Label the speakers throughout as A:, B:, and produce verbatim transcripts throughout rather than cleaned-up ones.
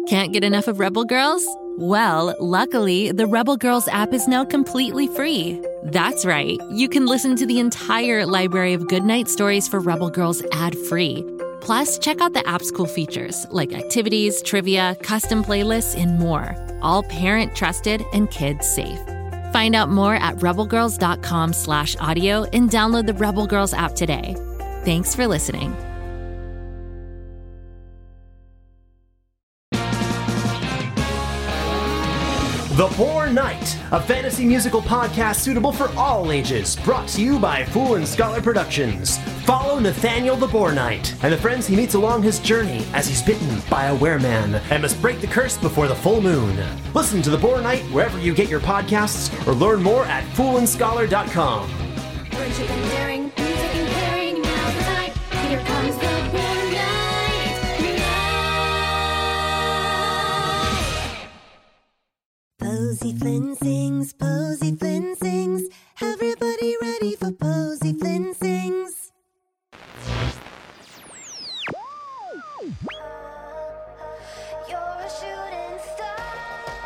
A: Can't get enough of Rebel Girls? Well, luckily, the Rebel Girls app is now completely free. That's right. You can listen to the entire library of goodnight stories for Rebel Girls ad-free. Plus, check out the app's cool features like activities, trivia, custom playlists, and more. All parent-trusted and kids-safe. Find out more at rebelgirls.com slash audio and download the Rebel Girls app today. Thanks for listening.
B: The Boar Knight, a fantasy musical podcast suitable for all ages, brought to you by Fool and Scholar Productions. Follow Nathaniel the Boar Knight and the friends he meets along his journey as he's bitten by a wereman and must break the curse before the full moon. Listen to The Boar Knight wherever you get your podcasts or learn more at fool and scholar dot com.
C: Friendship and daring, music and caring, now's the time. Here comes the Boar Knight.
D: Posey Flynn sings, Posey Flynn sings. Everybody ready for Posey Flynn sings.
C: You're a shooting star.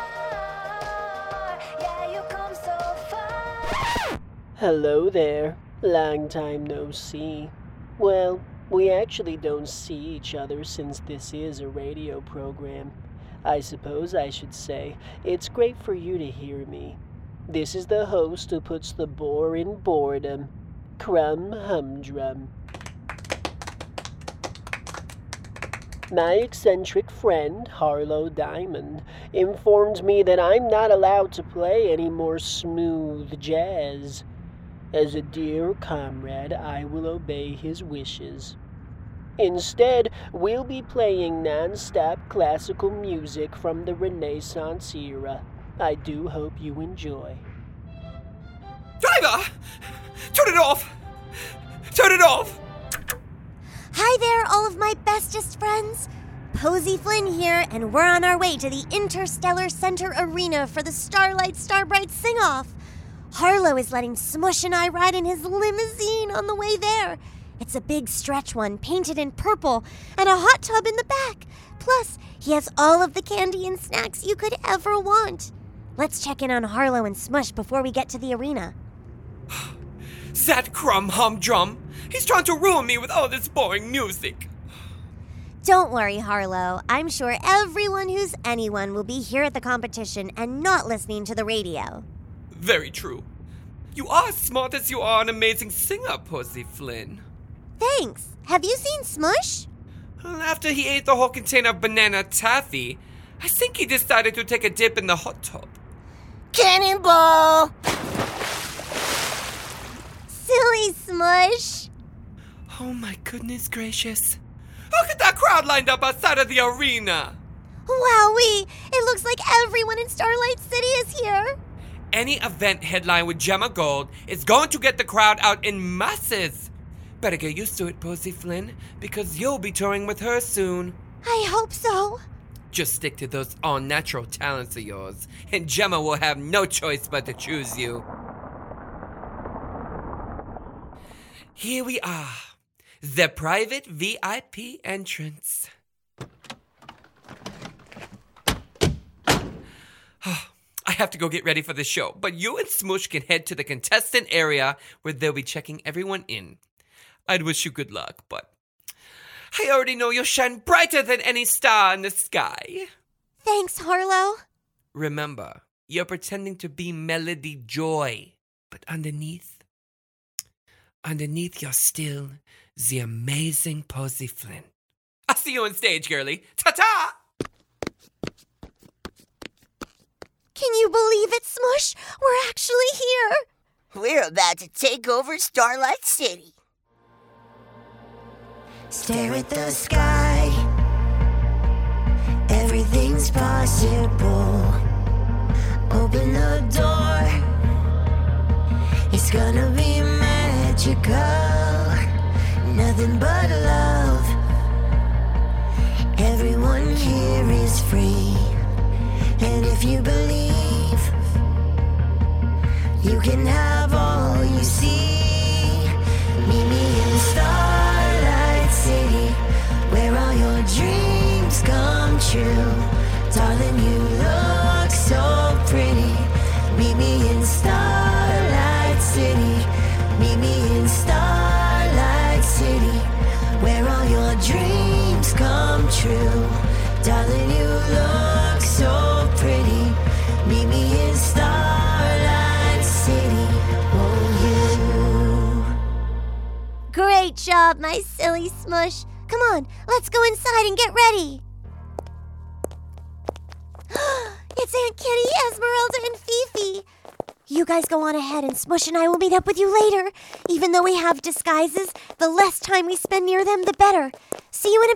C: Yeah, you come so far.
E: Hello there. Long time no see. Well, we actually don't see each other since this is a radio program. I suppose I should say, it's great for you to hear me. This is the host who puts the boar in boredom, Crumb Humdrum. My eccentric friend, Harlow Diamond, informed me that I'm not allowed to play any more smooth jazz. As a dear comrade, I will obey his wishes. Instead, we'll be playing non-stop classical music from the Renaissance era. I do hope you enjoy.
F: Driver! Turn it off! Turn it off!
D: Hi there, all of my bestest friends. Posey Flynn here, and we're on our way to the Interstellar Center Arena for the Starlight Starbright Sing-Off. Harlow is letting Smush and I ride in his limousine on the way there. It's a big stretch one, painted in purple, and a hot tub in the back. Plus, he has all of the candy and snacks you could ever want. Let's check in on Harlow and Smush before we get to the arena.
F: That Crumb Humdrum! He's trying to ruin me with all this boring music.
D: Don't worry, Harlow. I'm sure everyone who's anyone will be here at the competition and not listening to the radio.
F: Very true. You are as smart as you are an amazing singer, Posey Flynn.
D: Thanks. Have you seen Smush?
F: Well, after he ate the whole container of banana taffy, I think he decided to take a dip in the hot tub.
D: Cannonball! Silly Smush.
F: Oh my goodness gracious. Look at that crowd lined up outside of the arena.
D: Wowee! It looks like everyone in Starlight City is here.
F: Any event headlined with Gemma Gold is going to get the crowd out in masses. Better get used to it, Posey Flynn, because you'll be touring with her soon.
D: I hope so.
F: Just stick to those all-natural talents of yours, and Gemma will have no choice but to choose you. Here we are, the private V I P entrance. I have to go get ready for the show, but you and Smoosh can head to the contestant area where they'll be checking everyone in. I'd wish you good luck, but I already know you'll shine brighter than any star in the sky.
D: Thanks, Harlow.
F: Remember, you're pretending to be Melody Joy, but underneath, underneath you're still the amazing Posey Flynn. I'll see you on stage, girlie. Ta-ta!
D: Can you believe it, Smush? We're actually here.
G: We're about to take over Starlight City.
D: Stare at the sky. Everything's possible. Open the door. It's gonna be magical. Nothing but love. Everyone here is free. And if you believe, you can have all you see. Meet me in Starlight City, where all your dreams come true.
H: Darling, you look so pretty. Meet me in Starlight City. Meet me in Starlight City, where all your dreams come true. Darling, you look so pretty. Meet me in Starlight City, won't you?
D: Great job, my silly Smush. Come on, let's go inside and get ready. It's Aunt Kitty, Esmeralda, and Fifi. You guys go on ahead, and Smush and I will meet up with you later. Even though we have disguises, the less time we spend near them, the better. See you in a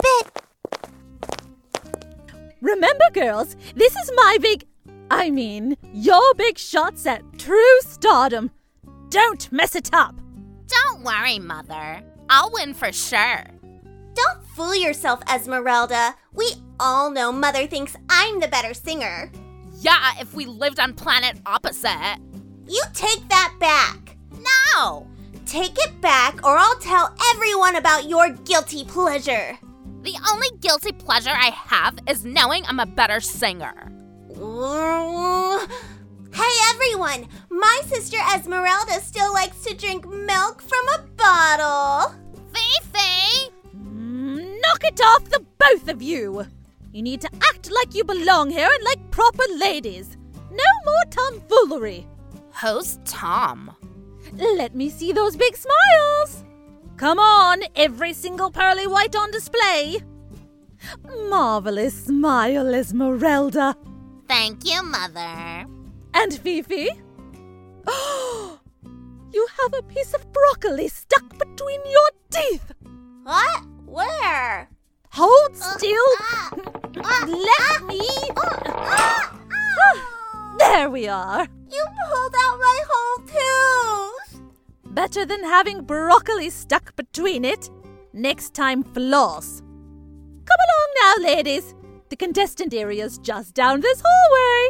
D: bit.
I: Remember, girls, this is my big... I mean, your big shots at true stardom. Don't mess it up.
J: Don't worry, Mother. I'll win for sure.
D: Don't fool yourself, Esmeralda. We all know Mother thinks I'm the better singer.
J: Yeah, if we lived on planet opposite.
D: You take that back.
J: No!
D: Take it back, or I'll tell everyone about your guilty pleasure.
J: The only guilty pleasure I have is knowing I'm a better singer.
D: Ooh. Hey, everyone! My sister Esmeralda still likes to drink milk from a bottle.
J: Fifi!
I: Mm, knock it off, the both of you! You need to act like you belong here and like proper ladies. No more tomfoolery.
J: Who's Tom?
I: Let me see those big smiles. Come on, every single pearly white on display. Marvelous smile, Esmeralda.
J: Thank you, Mother.
I: And Fifi? Oh, you have a piece of broccoli stuck between your teeth.
D: What? Where?
I: Hold still.
D: Uh, uh,
I: Let
D: uh,
I: me.
D: Uh, uh, uh,
I: there we are.
D: You pulled out my whole tooth.
I: Better than having broccoli stuck between it. Next time, floss. Come along now, ladies. The contestant area's just down this hallway.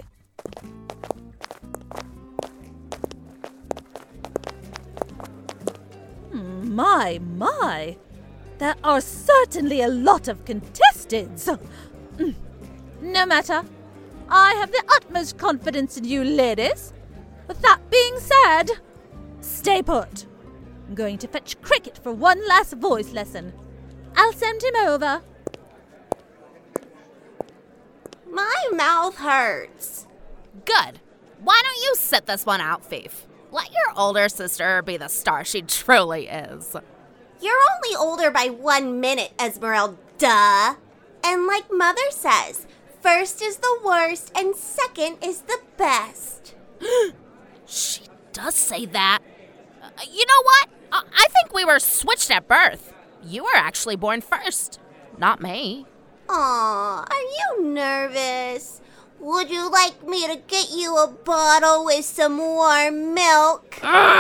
I: Hmm, my, my. There are certainly a lot of contestants. Mm. No matter. I have the utmost confidence in you, ladies. With that being said, stay put. I'm going to fetch Cricket for one last voice lesson. I'll send him over.
D: My mouth hurts.
J: Good. Why don't you sit this one out, Fifi? Let your older sister be the star she truly is.
D: You're only older by one minute, Esmeralda. And like Mother says, first is the worst and second is the best.
J: She does say that. Uh, you know what? I-, I think we were switched at birth. You were actually born first, not me.
D: Aw, are you nervous? Would you like me to get you a bottle with some warm milk?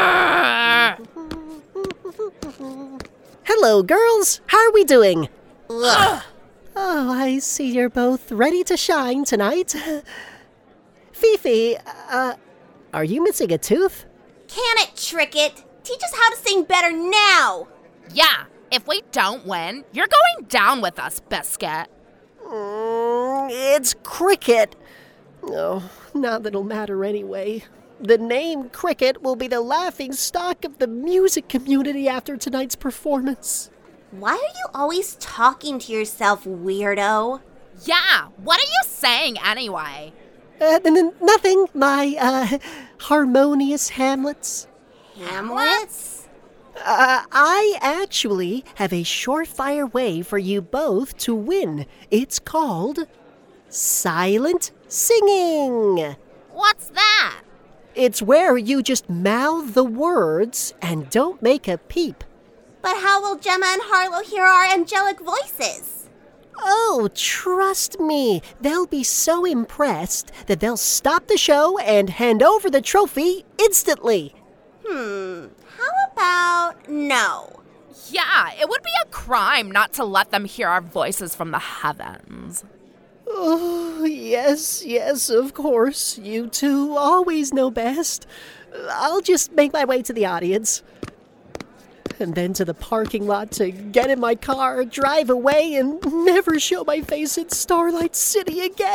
E: Hello, girls. How are we doing?
D: Ugh.
E: Oh, I see you're both ready to shine tonight. Fifi, uh, are you missing a tooth?
D: Can it, Tricket? Teach us how to sing better now.
J: Yeah, if we don't win, you're going down with us, Biscuit.
E: Mm, it's Cricket. Oh, not that it'll matter anyway. The name Cricket will be the laughing stock of the music community after tonight's performance.
D: Why are you always talking to yourself, weirdo?
J: Yeah, what are you saying anyway?
E: Uh, n- n- nothing, my, uh, harmonious Hamlets.
D: Hamlets?
E: Uh, I actually have a surefire way for you both to win. It's called silent singing.
J: What's that?
E: It's where you just mouth the words and don't make a peep.
D: But how will Gemma and Harlow hear our angelic voices?
E: Oh, trust me, they'll be so impressed that they'll stop the show and hand over the trophy instantly.
D: Hmm, how about no?
J: Yeah, it would be a crime not to let them hear our voices from the heavens.
E: Oh, yes, yes, of course. You two always know best. I'll just make my way to the audience. And then to the parking lot to get in my car, drive away, and never show my face in Starlight City again.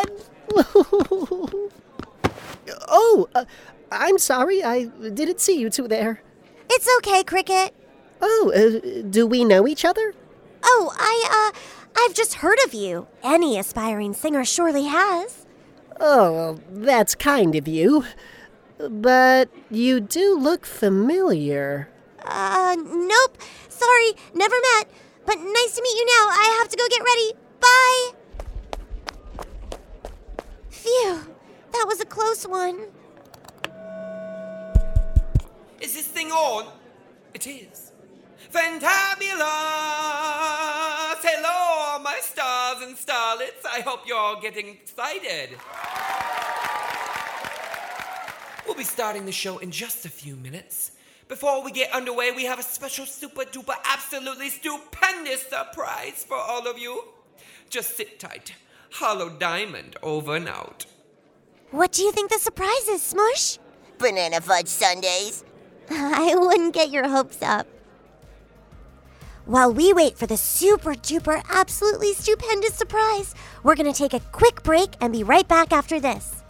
E: Oh, uh, I'm sorry. I didn't see you two there.
D: It's okay, Cricket.
E: Oh, uh, do we know each other?
D: Oh, I, uh, I've just heard of you. Any aspiring singer surely has.
E: Oh, well, that's kind of you. But you do look familiar.
D: Uh, nope. Sorry, never met. But nice to meet you now. I have to go get ready. Bye! Phew, that was a close one.
F: Is this thing on? It is. Fantabulous! Hello, my stars and starlets. I hope you're all getting excited. We'll be starting the show in just a few minutes. Before we get underway, we have a special super duper absolutely stupendous surprise for all of you. Just sit tight. Hollow Diamond over and out.
D: What do you think the surprise is, Smush?
G: Banana fudge sundaes.
D: I wouldn't get your hopes up. While we wait for the super duper absolutely stupendous surprise, we're going to take a quick break and be right back after this.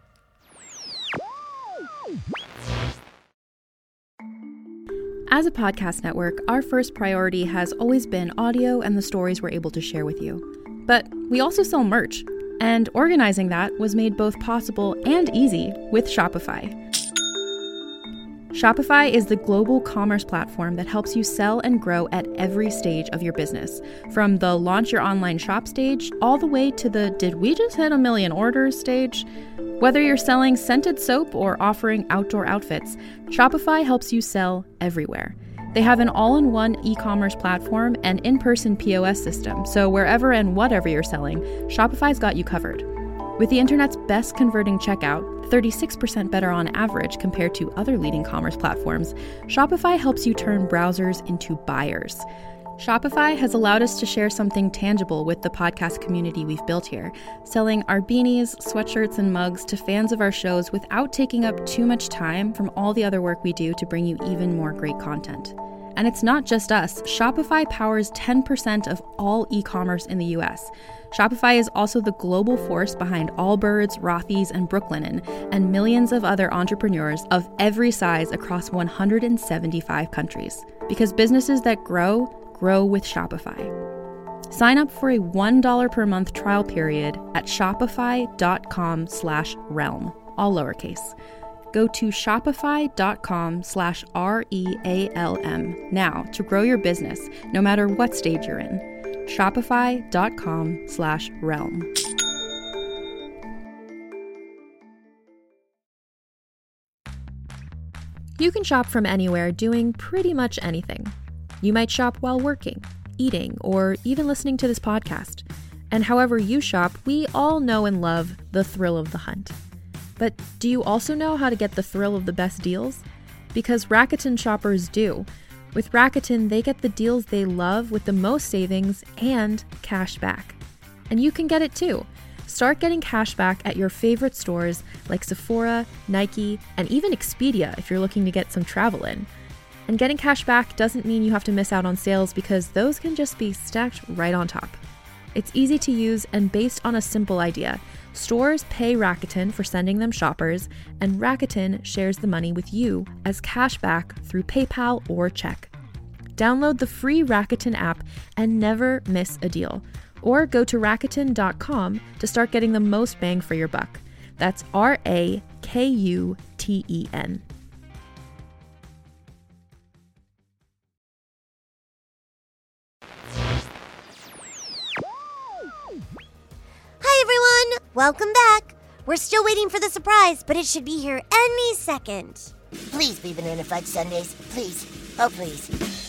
K: As a podcast network, our first priority has always been audio and the stories we're able to share with you. But we also sell merch, and organizing that was made both possible and easy with Shopify. Shopify is the global commerce platform that helps you sell and grow at every stage of your business, from the launch your online shop stage all the way to the did we just hit a million orders stage. Whether you're selling scented soap or offering outdoor outfits, Shopify helps you sell everywhere. They have an all-in-one e-commerce platform and in-person P O S system, so wherever and whatever you're selling, Shopify's got you covered. With the internet's best converting checkout, thirty-six percent better on average compared to other leading commerce platforms, Shopify helps you turn browsers into buyers. Shopify has allowed us to share something tangible with the podcast community we've built here, selling our beanies, sweatshirts, and mugs to fans of our shows without taking up too much time from all the other work we do to bring you even more great content. And it's not just us. Shopify powers ten percent of all e-commerce in the U S. Shopify is also the global force behind Allbirds, Rothy's, and Brooklinen, and millions of other entrepreneurs of every size across one hundred seventy-five countries. Because businesses that grow, grow with Shopify. Sign up for a one dollar per month trial period at shopify.com slash realm, all lowercase. Go to shopify.com slash R-E-A-L-M now to grow your business, no matter what stage you're in. Shopify.com slash realm. You can shop from anywhere doing pretty much anything. You might shop while working, eating, or even listening to this podcast. And however you shop, we all know and love the thrill of the hunt. But do you also know how to get the thrill of the best deals? Because Rakuten shoppers do. With Rakuten, they get the deals they love with the most savings and cash back. And you can get it too. Start getting cash back at your favorite stores like Sephora, Nike, and even Expedia if you're looking to get some travel in. And getting cash back doesn't mean you have to miss out on sales because those can just be stacked right on top. It's easy to use and based on a simple idea. Stores pay Rakuten for sending them shoppers, and Rakuten shares the money with you as cash back through PayPal or check. Download the free Rakuten app and never miss a deal. Or go to Rakuten dot com to start getting the most bang for your buck. That's R A K U T E N.
D: Hi, everyone! Welcome back. We're still waiting for the surprise, but it should be here any second.
G: Please be banana fudge sundaes. Please. Oh, please.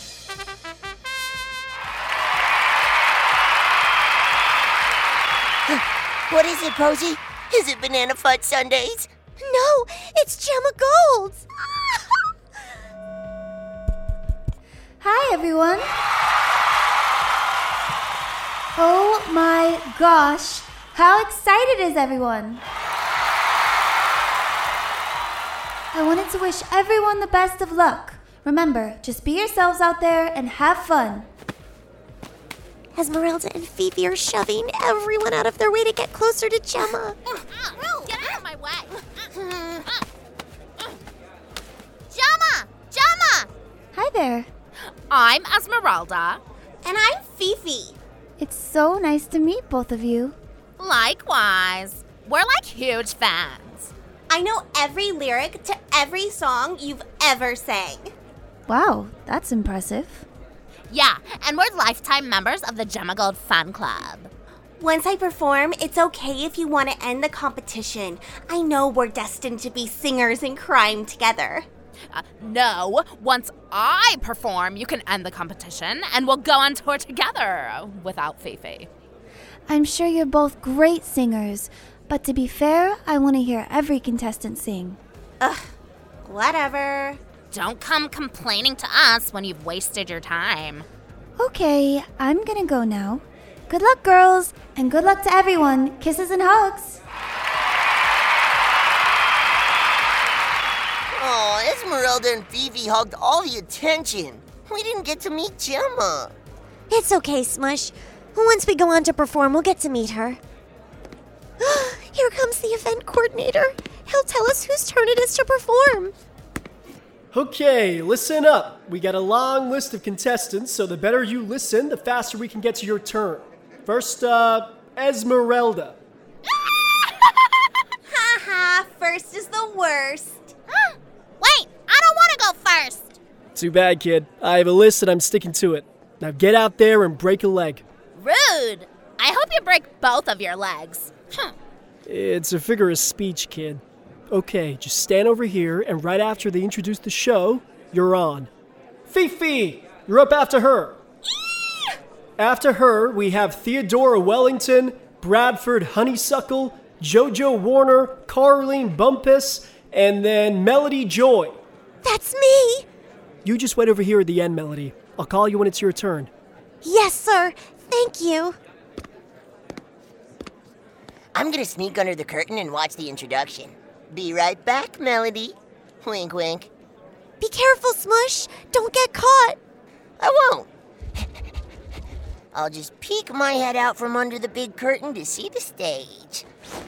G: What is it, Posy? Is it banana fudge sundaes?
D: No, it's Gemma Gold!
L: Hi, everyone. Oh my gosh, how excited is everyone? I wanted to wish everyone the best of luck. Remember, just be yourselves out there and have fun.
D: Esmeralda and Fifi are shoving everyone out of their way to get closer to Gemma.
J: Get out of my way. Gemma! Gemma!
L: Hi there.
J: I'm Esmeralda.
D: And I'm Fifi.
L: It's so nice to meet both of you.
J: Likewise. We're like huge fans.
D: I know every lyric to every song you've ever sang.
L: Wow, that's impressive.
J: Yeah, and we're lifetime members of the Gemma Gold Fan Club.
D: Once I perform, it's okay if you want to end the competition. I know we're destined to be singers in crime together.
J: Uh, no, once I perform, you can end the competition and we'll go on tour together without Fifi.
L: I'm sure you're both great singers, but to be fair, I want to hear every contestant sing.
D: Ugh, whatever.
J: Don't come complaining to us when you've wasted your time.
L: Okay, I'm gonna go now. Good luck, girls, and good luck to everyone. Kisses and hugs.
G: Oh, Esmeralda and Fifi hogged all the attention. We didn't get to meet Gemma.
D: It's okay, Smush. Once we go on to perform, we'll get to meet her. Here comes the event coordinator. He'll tell us whose turn it is to perform.
M: Okay, listen up. We got a long list of contestants, so the better you listen, the faster we can get to your turn. First, uh, Esmeralda.
D: Ha ha, first is the worst.
J: Wait, I don't want to go first.
M: Too bad, kid. I have a list and I'm sticking to it. Now get out there and break a leg.
J: Rude. I hope you break both of your legs.
M: It's a figure of speech, kid. Okay, just stand over here, and right after they introduce the show, you're on. Fifi, you're up after her. After her, we have Theodora Wellington, Bradford Honeysuckle, Jojo Warner, Carleen Bumpus, and then Melody Joy.
D: That's me.
M: You just wait over here at the end, Melody. I'll call you when it's your turn.
D: Yes, sir. Thank you.
G: I'm gonna sneak under the curtain and watch the introduction. Be right back, Melody. Wink, wink.
D: Be careful, Smush. Don't get caught.
G: I won't. I'll just peek my head out from under the big curtain to see the stage.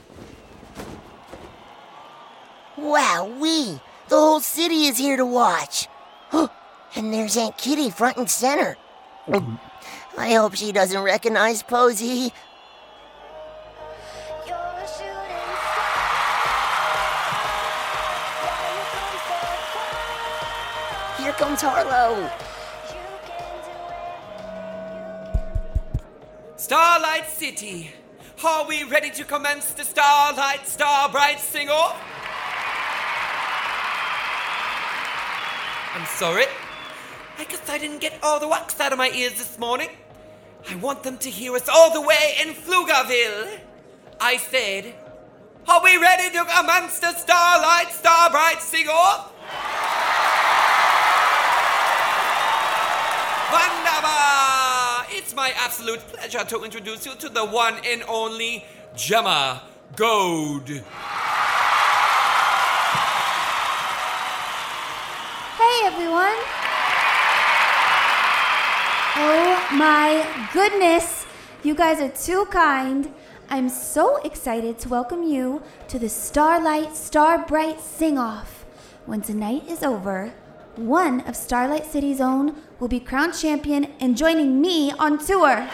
G: Wowee! The whole city is here to watch. And there's Aunt Kitty front and center. I hope she doesn't recognize Posey. Here comes Harlow.
F: Starlight City, are we ready to commence the Starlight Starbright Sing-Off? I'm sorry. I guess I didn't get all the wax out of my ears this morning. I want them to hear us all the way in Pflugerville. I said, are we ready to commence the Starlight Starbright Sing-Off? Wunderbar! It's my absolute pleasure to introduce you to the one and only Gemma Gold.
L: Hey, everyone. Oh my goodness. You guys are too kind. I'm so excited to welcome you to the Starlight Starbright Sing-Off. When tonight is over, one of Starlight City's own will be crowned champion and joining me on tour.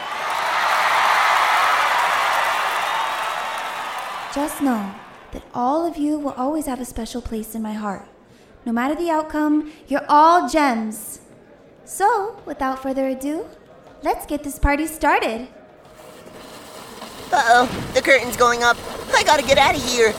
L: Just know that all of you will always have a special place in my heart. No matter the outcome, you're all gems. So, without further ado, let's get this party started.
G: Uh-oh, the curtain's going up. I gotta get out of here.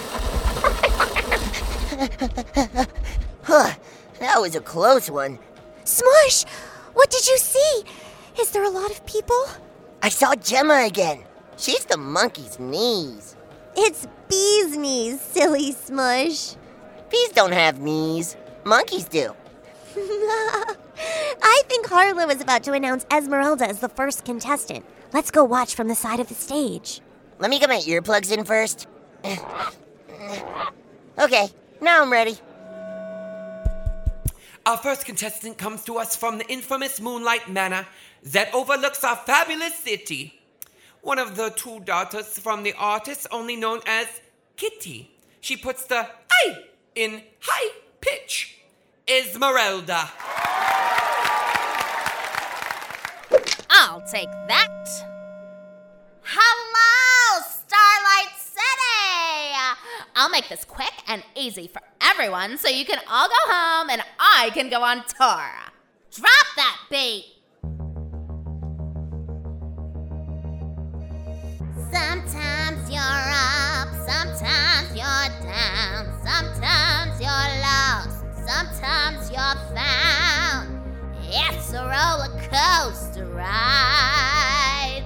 G: Huh, that was a close one.
D: Smush, what did you see? Is there a lot of people?
G: I saw Gemma again. She's the monkey's knees.
D: It's bee's knees, silly Smush.
G: Bees don't have knees. Monkeys do.
D: I think Harlow is about to announce Esmeralda as the first contestant. Let's go watch from the side of the stage.
G: Let me get my earplugs in first. Okay, now I'm ready.
F: Our first contestant comes to us from the infamous Moonlight Manor, that overlooks our fabulous city. One of the two daughters from the artist only known as Kitty. She puts the I in high pitch. Esmeralda.
J: I'll take that. Hello, Starlight City! I'll make this quick and easy for everyone so you can all go home and I can go on tour. Drop that beat!
D: Sometimes you're up, sometimes you're down, sometimes you're lost, sometimes you're found. It's a roller coaster ride.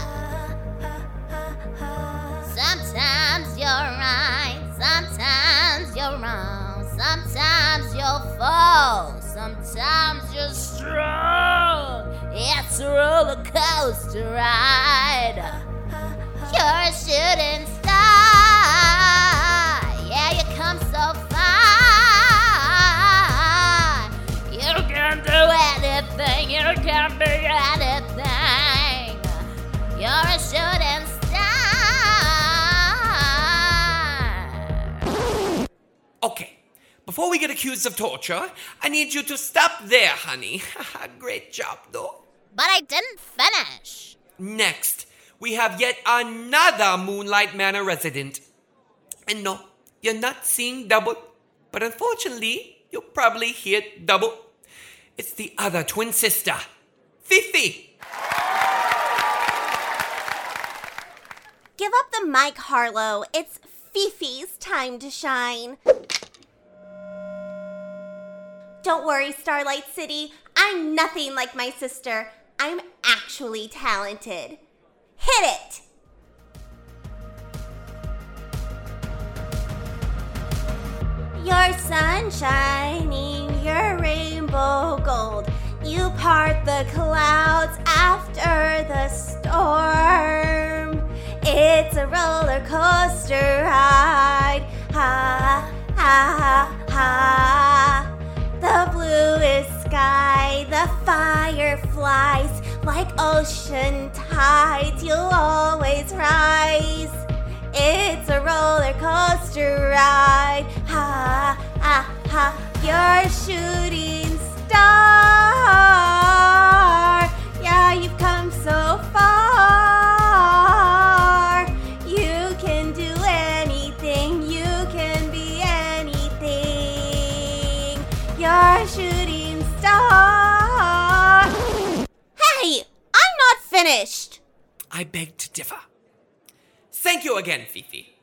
D: Sometimes you're right, sometimes you're wrong, sometimes you'll fall, sometimes you're strong. It's a roller coaster ride. You're a shooting star. Yeah, you come so far. You can do anything. You can be anything. You're a shooting star.
F: Okay, before we get accused of torture, I need you to stop there, honey. Great job, though.
J: But I didn't finish.
F: Next, we have yet another Moonlight Manor resident. And no, you're not seeing double, but unfortunately, you'll probably hear double. It's the other twin sister, Fifi.
D: Give up the mic, Harlow. It's Fifi's time to shine. Don't worry, Starlight City. I'm nothing like my sister. I'm actually talented. Hit it! Your sun shining, your rainbow gold. You part the clouds after the storm. It's a roller coaster ride. Ha, ha, ha. The bluest sky, the fireflies. Like ocean tides, you'll always rise. It's a roller coaster ride. Ha, ha, ha. You're a shooting star. Yeah, you've come so far. You can do anything. You can be anything. You're a shooting star. Hey, I'm not finished.
F: I beg to differ. Thank you again, Fifi.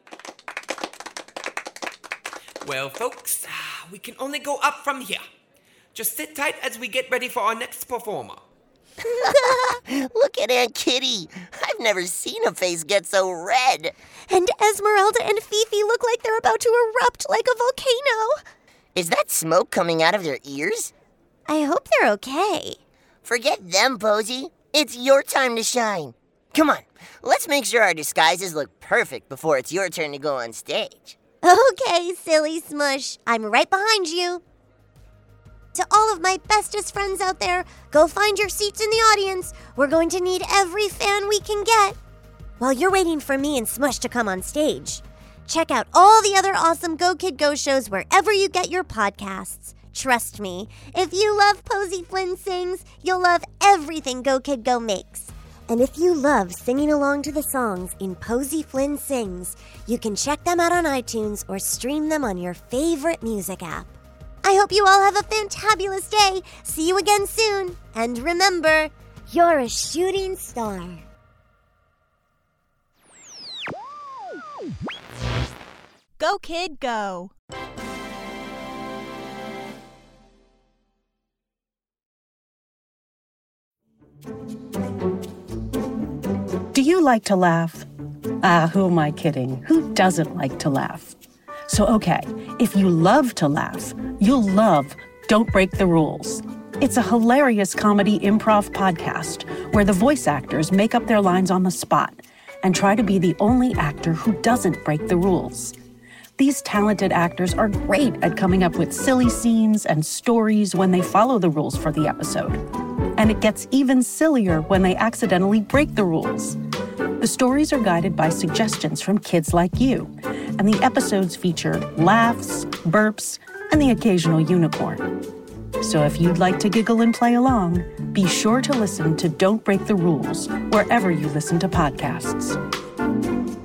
F: Well, folks, we can only go up from here. Just sit tight as we get ready for our next performer.
G: Look at Aunt Kitty. I've never seen a face get so red.
D: And Esmeralda and Fifi look like they're about to erupt like a volcano.
G: Is that smoke coming out of their ears?
D: I hope they're okay.
G: Forget them, Posey. It's your time to shine. Come on, let's make sure our disguises look perfect before it's your turn to go on stage.
D: Okay, silly Smush. I'm right behind you. To all of my bestest friends out there, go find your seats in the audience. We're going to need every fan we can get. While you're waiting for me and Smush to come on stage, check out all the other awesome Go Kid Go shows wherever you get your podcasts. Trust me, if you love Posey Flynn Sings, you'll love everything Go Kid Go makes. And if you love singing along to the songs in Posey Flynn Sings, you can check them out on iTunes or stream them on your favorite music app. I hope you all have a fantabulous day. See you again soon. And remember, you're a shooting star.
N: Go Kid Go!
O: Do you like to laugh? Ah, who am I kidding? Who doesn't like to laugh? So, okay, if you love to laugh, you'll love Don't Break the Rules. It's a hilarious comedy improv podcast where the voice actors make up their lines on the spot and try to be the only actor who doesn't break the rules. These talented actors are great at coming up with silly scenes and stories when they follow the rules for the episode. And it gets even sillier when they accidentally break the rules. The stories are guided by suggestions from kids like you, and the episodes feature laughs, burps, and the occasional unicorn. So if you'd like to giggle and play along, be sure to listen to Don't Break the Rules wherever you listen to podcasts.